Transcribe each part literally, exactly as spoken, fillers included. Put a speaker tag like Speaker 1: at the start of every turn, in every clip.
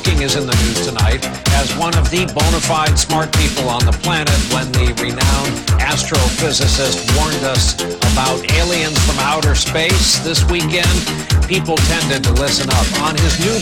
Speaker 1: Hawking is in the news tonight as one of the bona fide smart people on the planet when the renowned astrophysicist warned us about aliens from outer space this weekend. People tended to listen up. On his new...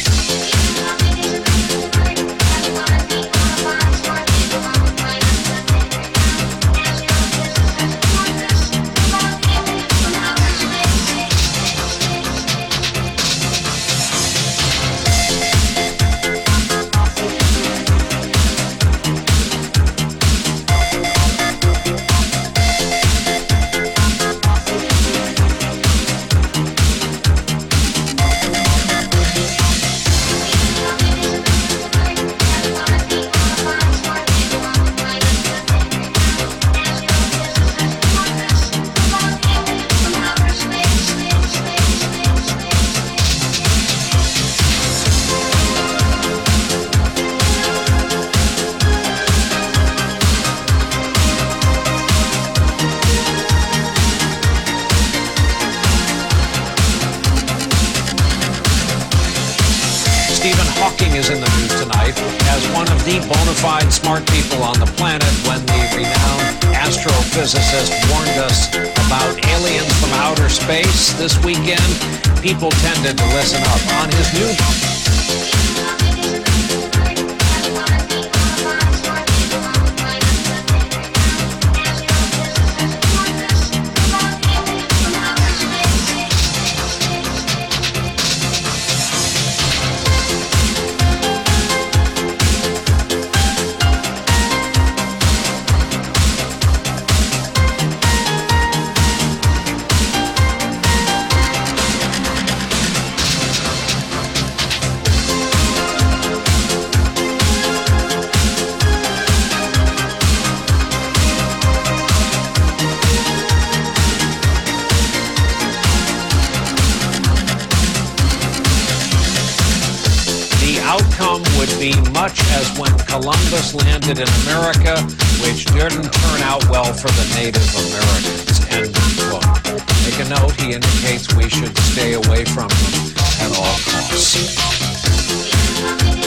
Speaker 1: Stephen Hawking is in the news tonight as one of the bona fide smart people on the planet when the renowned astrophysicist warned us about aliens from outer space this weekend. People tended to listen up. On his new... outcome would be much as when Columbus landed in America, which didn't turn out well for the Native Americans. End quote. Make a note, he indicates we should stay away from them at all costs.